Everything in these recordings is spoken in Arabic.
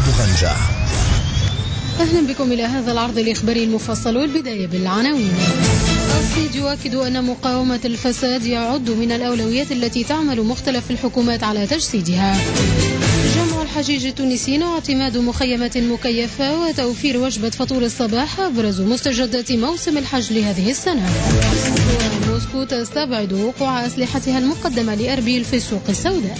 بوغنجة. أهلا بكم إلى هذا العرض الإخباري المفصل، والبداية بالعناوين. الصيد يؤكد أن مقاومة الفساد يعد من الأولويات التي تعمل مختلف الحكومات على تجسيدها. جمع الحجيج التونسيين واعتماد مخيمات مكيفة وتوفير وجبة فطور الصباح أبرز مستجدات موسم الحج لهذه السنة. وموسكو تستبعد وقوع أسلحتها المقدمة لأربيل في السوق السوداء.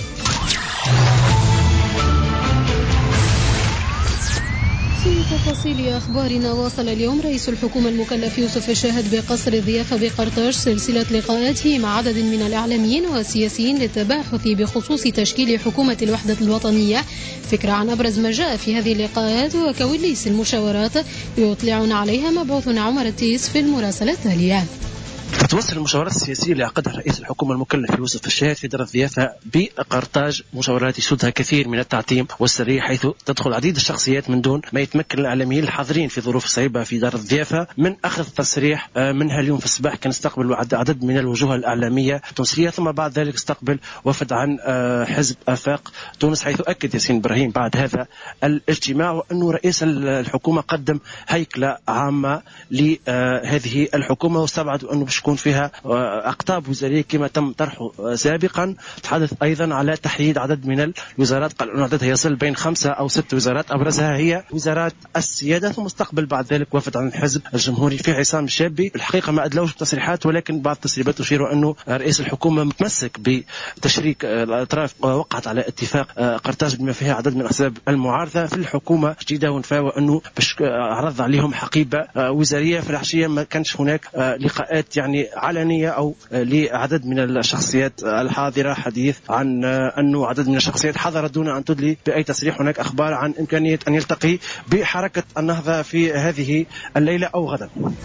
في تفاصيل أخبارنا، واصل اليوم رئيس الحكومة المكلف يوسف الشاهد بقصر الضيافة بقرطاج سلسلة لقاءاته مع عدد من الإعلاميين والسياسيين للتباحث بخصوص تشكيل حكومة الوحدة الوطنية. فكرة عن أبرز ما جاء في هذه اللقاءات وكواليس المشاورات يطلعنا عليها مبعوث عمر التيس في المراسلة التالية. تتوصل المشاورات السياسية اللي عقدها رئيس الحكومة المكلف يوسف الشاهد في دار الضيافة بقرطاج مشاورات يسودها كثير من التعتيم والسرية، حيث تدخل عديد الشخصيات من دون ما يتمكن الإعلاميين الحاضرين في ظروف صعيبة في دار الضيافة من أخذ تصريح منها. اليوم في الصباح كان استقبل عدد من الوجوه الإعلامية التونسية، ثم بعد ذلك استقبل وفد عن حزب آفاق تونس، حيث أكد ياسين إبراهيم بعد هذا الاجتماع وأنه رئيس الحكومة قدم هيكلة عامة لهذه الحكومة، واستبعد أنه يكون فيها أقطاب وزارية كما تم طرحه سابقا. تحدث أيضا على تحديد عدد من الوزارات، قال أن عددها يصل بين 5 أو 6 وزارات، أبرزها هي وزارات السيادة. ثم استقبل بعد ذلك وفد عن الحزب الجمهوري في عصام الشابي. الحقيقة ما أدلوش بتصريحات، ولكن بعض التسريبات تشير أنه رئيس الحكومة متمسك بتشريك الأطراف وقعت على اتفاق قرطاج بما فيها عدد من أحزاب المعارضة في الحكومة جديدة، ونفاوى أنه عرض عليهم حقيبة وزارية. في العشية ما كانش هناك لقاءات يعني علنية أو لعدد من الشخصيات الحاضرة حديث عن أنه عدد من الشخصيات حضرت دون أن تدلي بأي تصريح. هناك أخبار عن إمكانية أن يلتقي بحركة النهضة في هذه الليلة أو غدا.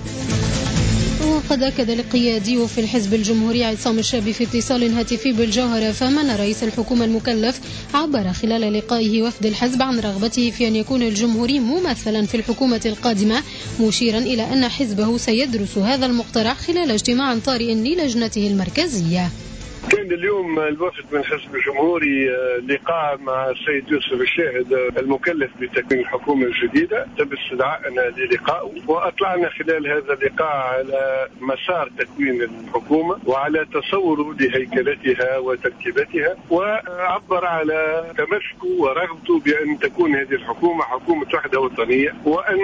وقد أكد القيادي في الحزب الجمهوري عصام الشابي في اتصال هاتفي بالجوهرة فم أن رئيس الحكومة المكلف عبر خلال لقائه وفد الحزب عن رغبته في أن يكون الجمهوري ممثلا في الحكومة القادمة، مشيرا إلى أن حزبه سيدرس هذا المقترح خلال اجتماع طارئ للجنته المركزية. كان اليوم الوفد من حزب الجمهوري لقاء مع السيد يوسف الشاهد المكلف بتكوين الحكومة الجديدة، تم استدعائنا للقائه، وأطلعنا خلال هذا اللقاء على مسار تكوين الحكومة وعلى تصوره لهيكلتها وتركيبتها، وعبر على تمسكه ورغبته بأن تكون هذه الحكومة حكومة وحدة وطنية، وأن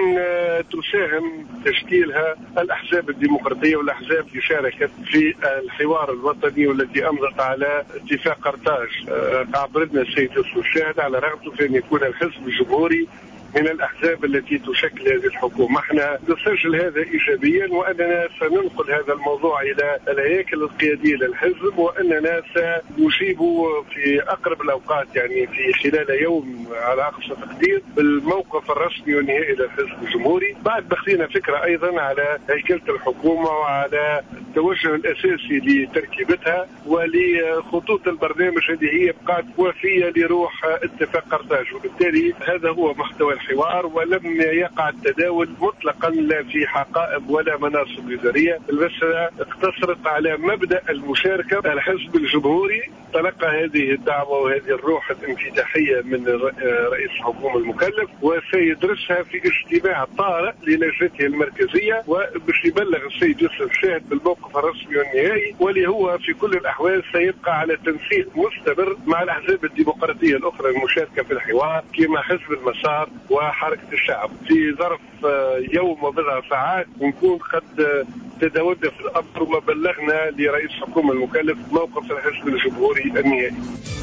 تساهم تشكيلها الأحزاب الديمقراطية والأحزاب اللي شاركت في الحوار الوطني والتي أمضت على اتفاق قرطاج. عبرنا السيد يوسف الشاهد على رغبته في أن يكون الحزب الجمهوري من الأحزاب التي تشكل هذه الحكومة. احنا نسجل هذا إيجابيا، وأننا سننقل هذا الموضوع إلى الهياكل القيادية للحزب، وأننا سنجيب في أقرب الأوقات، يعني في خلال يوم على أقصى تقدير، بالموقف الرسمي والنهائي للحزب الجمهوري. بعد بخينا فكرة أيضا على هيكلة الحكومة وعلى التوجه الأساسي لتركيبتها ولخطوط البرنامج اللي هي بقات وفية لروح اتفاق قرطاج، وبالتالي هذا هو محتوى الحوار، ولم يقع التداول مطلقا لا في حقائب ولا مناصب وزارية. المسألة اقتصرت على مبدأ المشاركة. الحزب الجمهوري تلقى هذه الدعوة وهذه الروح الانفتاحية من رئيس الحكومة المكلف، وسيدرسها في اجتماع طارئ للجنته المركزية، وباش يبلغ السيد يوسف الشاهد بالموقف الرسمي والنهائي، واللي هو في كل الأحوال سيبقى على تنسيق مستمر مع الأحزاب الديمقراطية الأخرى المشاركة في الحوار كما حزب المسار وحركة الشعب. في ظرف يوم وبضع ساعات ونكون قد تداولنا في الأمر وبلغنا لرئيس الحكومة المكلف موقف الحزب الجمهوري النهائي.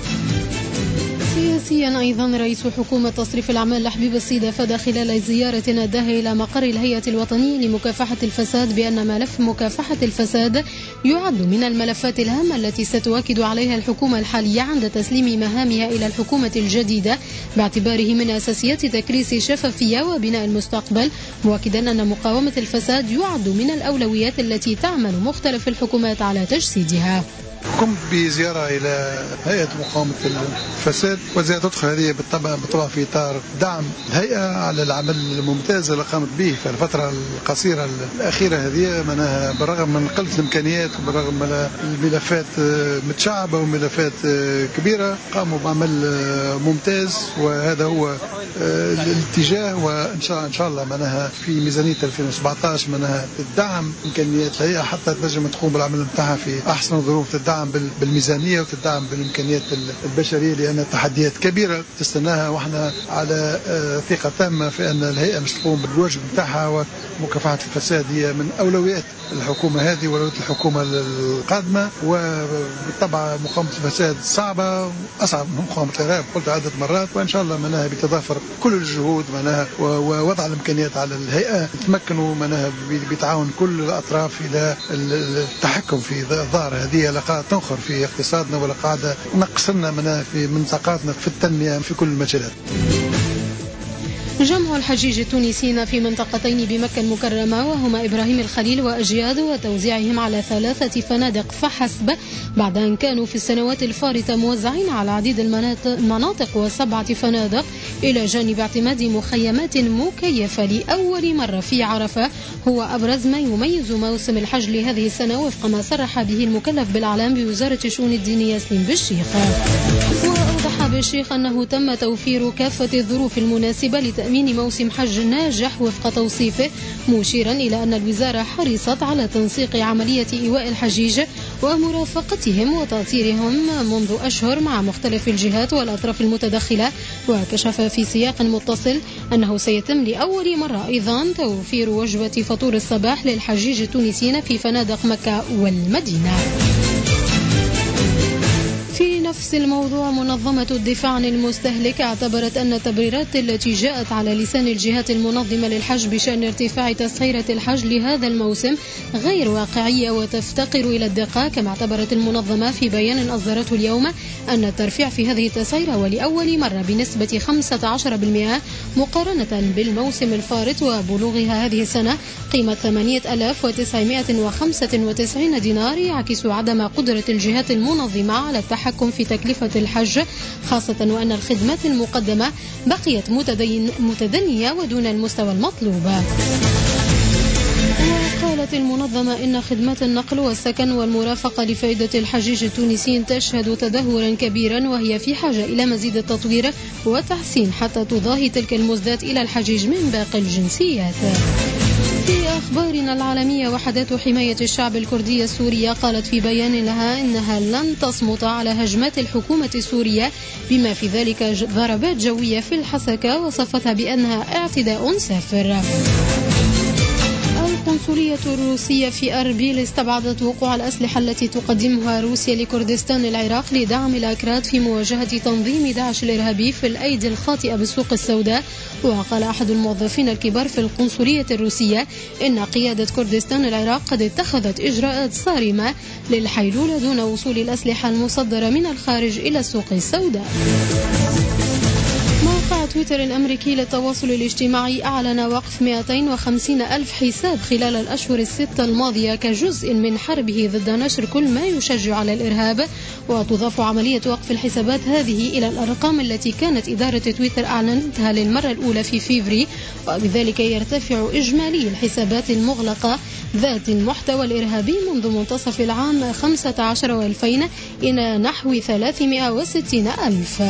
سياسيا أيضا رئيس حكومة تصريف الأعمال لحبيب السيد أفاد خلال زيارة أداها إلى مقر الهيئة الوطنية لمكافحة الفساد بأن ملف مكافحة الفساد يعد من الملفات الهامة التي ستؤكد عليها الحكومة الحالية عند تسليم مهامها إلى الحكومة الجديدة، باعتباره من أساسيات تكريس الشفافية وبناء المستقبل، مؤكدا أن مقاومة الفساد يعد من الأولويات التي تعمل مختلف الحكومات على تجسيدها. قمت بزيارة إلى هيئة مقاومة الفساد، وزيارتها هذه بالطبع في إطار دعم الهيئة على العمل الممتاز اللي قامت به في الفترة القصيرة الأخيرة هذه، بالرغم من قلة الإمكانيات التحديات برغم الملفات متشعبة وملفات كبيرة قاموا بعمل ممتاز، وهذا هو الاتجاه. وإن شاء الله معناها في ميزانية 2017 معناها الدعم إمكانيات الهيئة حتى تنجم تقوم بالعمل نتاعها في أحسن ظروف، تدعم بالميزانية وتدعم بالإمكانيات البشرية، لأن التحديات كبيرة تستناها، وإحنا على ثقة تامة في أن الهيئة مش تقوم بالواجب نتاعها. ومكافحة الفساد هي من أولويات الحكومة هذه وأولويات الحكومة القادمة، وبالطبع مقاومة الفساد صعبة، أصعب من مقاومة الإرهاب قلت عدة مرات. وإن شاء الله معناها بتضافر كل الجهود معناها ووضع الإمكانيات على الهيئة تمكنوا معناها بتعاون كل الأطراف إلى التحكم في ظاهرة هذه لقاعدة تنخر في اقتصادنا ولقاعدة نقصنا من طاقاتنا في التنمية في كل المجالات. جمع الحجيج التونسيين في منطقتين بمكة المكرمة وهما إبراهيم الخليل وأجياد وتوزيعهم على 3 فنادق فحسب، بعد أن كانوا في السنوات الفارطة موزعين على عديد المناطق و7 فنادق، إلى جانب اعتماد مخيمات مكيفة لأول مرة في عرفة، هو أبرز ما يميز موسم الحج لهذه السنة وفق ما صرح به المكلف بالإعلام بوزارة الشؤون الدينية سليم بالشيخ. وأوضح بالشيخ أنه تم توفير كافة الظروف المناسبة لتأمين موسم حج ناجح وفق توصيفه، مشيرا إلى أن الوزارة حرصت على تنسيق عملية إيواء الحجيج ومرافقتهم وتأطيرهم منذ أشهر مع مختلف الجهات والأطراف المتدخلة. وكشف في سياق متصل أنه سيتم لأول مرة أيضا توفير وجبة فطور الصباح للحجيج التونسيين في فنادق مكة والمدينة. في نفس الموضوع، منظمة الدفاع عن المستهلك اعتبرت أن التبريرات التي جاءت على لسان الجهات المنظمة للحج بشأن ارتفاع تسعيرة الحج لهذا الموسم غير واقعية وتفتقر إلى الدقة. كما اعتبرت المنظمة في بيان أصدرته اليوم أن الترفيع في هذه التسعيرة ولأول مرة بنسبة 15% مقارنة بالموسم الفارط وبلوغها هذه السنة قيمة 8995 دينار يعكس عدم قدرة الجهات المنظمة على التحكم في تكلفة الحج، خاصة وأن الخدمات المقدمة بقيت متدنية ودون المستوى المطلوب. وقالت المنظمة إن خدمات النقل والسكن والمرافقة لفائدة الحجيج التونسيين تشهد تدهورا كبيرا، وهي في حاجة إلى مزيد التطوير والتحسين حتى تضاهي تلك المزدات إلى الحجيج من باقي الجنسيات. في أخبارنا العالمية، وحدات حماية الشعب الكردية السورية قالت في بيان لها إنها لن تصمت على هجمات الحكومة السورية بما في ذلك ضربات جوية في الحسكة، وصفتها بأنها اعتداء سافر. القنصلية الروسية في أربيل استبعدت وقوع الأسلحة التي تقدمها روسيا لكردستان العراق لدعم الأكراد في مواجهة تنظيم داعش الإرهابي في الأيدي الخاطئة بالسوق السوداء. وقال أحد الموظفين الكبار في القنصلية الروسية إن قيادة كردستان العراق قد اتخذت إجراءات صارمة للحيلولة دون وصول الأسلحة المصدرة من الخارج إلى السوق السوداء. موقع تويتر الأمريكي للتواصل الاجتماعي أعلن وقف 250 ألف حساب خلال الأشهر ال6 الماضية كجزء من حربه ضد نشر كل ما يشجع على الإرهاب. وتضاف عملية وقف الحسابات هذه إلى الأرقام التي كانت إدارة تويتر أعلنتها للمرة الأولى في فيفري، وبذلك يرتفع إجمالي الحسابات المغلقة ذات المحتوى الإرهابي منذ منتصف العام 15 و2000 إلى نحو 360 ألف.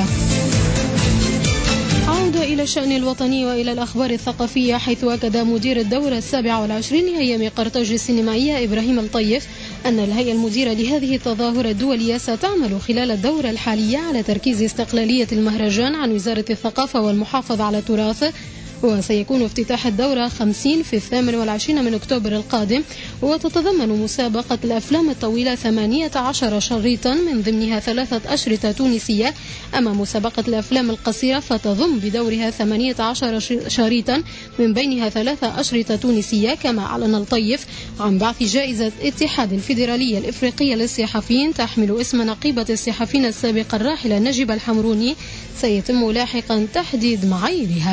إلى الشأن الوطني وإلى الأخبار الثقافية، حيث أكد مدير الدورة 27 لهيئة قرطاج السينمائية إبراهيم الطيف أن الهيئة المديرة لهذه التظاهرة الدولية ستعمل خلال الدورة الحالية على تركيز استقلالية المهرجان عن وزارة الثقافة والمحافظة على التراث. وسيكون افتتاح الدورة 50 في 28 من أكتوبر القادم، وتتضمن مسابقة الأفلام الطويلة 18 شريطا من ضمنها 3 أشرطة تونسية. أما مسابقة الأفلام القصيرة فتضم بدورها 18 شريطا من بينها 3 أشرطة تونسية. كما أعلن الطيف عن بعث جائزة اتحاد الفيدرالية الإفريقية للصحفيين تحمل اسم نقيبة الصحفيين السابقة الراحلة نجيبة الحمروني، سيتم لاحقا تحديد معاييرها.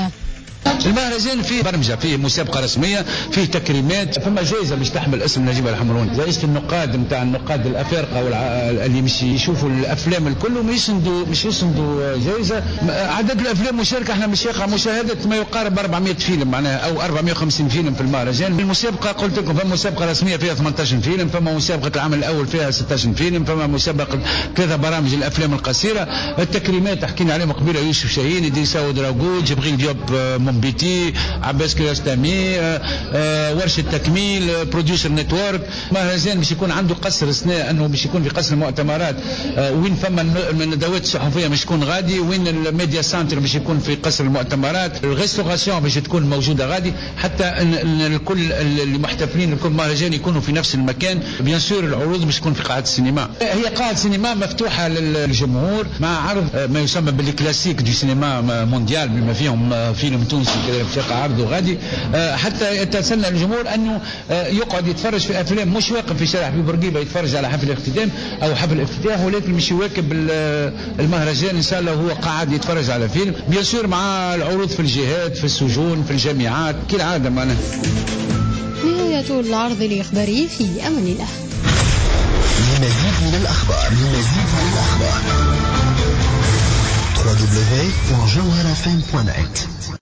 المهرجان فيه برمجة، فيه مسابقة رسمية، فيه تكريمات، فما جائزة باش تحمل اسم نجيب الحمروني، جائزة النقاد نتاع النقاد الأفارقة اللي مش يشوفوا الأفلام الكل مش يسندوا جائزة. عدد الأفلام مشاركة احنا مش يقع مشاهدة ما يقارب 400 فيلم معناها أو 450 فيلم في المهرجان. المسابقة قلت لكم فما مسابقة رسمية فيها 18 فيلم، فما مسابقة العام الأول فيها 16 فيلم، فما مسابقة 3 برامج الأفلام القصيرة. التكريمات حكينا عليهم قبيله، يوسف شاهين، إدريسا ودراغوت، جبريل ديوب منبيتي، عباس كيرستامي، ورشة تكميل، بروديوسر نتورك. مهرجان باش يكون عنده قصر اثناء انه باش يكون في قصر المؤتمرات، وين فما الندوات الصحفيه باش تكون غادي، وين الميديا سنتر باش يكون في قصر المؤتمرات، الريستوراسيون باش تكون موجوده غادي، حتى ان الكل اللي محتفلين الكل مهرجان يكونوا في نفس المكان. بيان سور العروض باش تكون في قاعه السينما، هي قاعه سينما مفتوحه للجمهور مع عرض ما يسمى بالكلاسيك دي سينما مونديال بما فيهم فيلم تونسي كذا في عرضه غادي، حتى يتسنى الجمهور انه يقعد يتفرج في افلام، مش واقف في شارع في بورقيبه يتفرج على حفل اختتام او حفل افتتاح، ولكن مش يواكب المهرجان ان شاء الله هو قاعد يتفرج على فيلم، بيان سور مع العروض في الجهات، في السجون، في الجامعات كالعاده معنا. نهاية العرض الإخباري في أمان الله. لمزيد من الأخبار www.jawharafm.net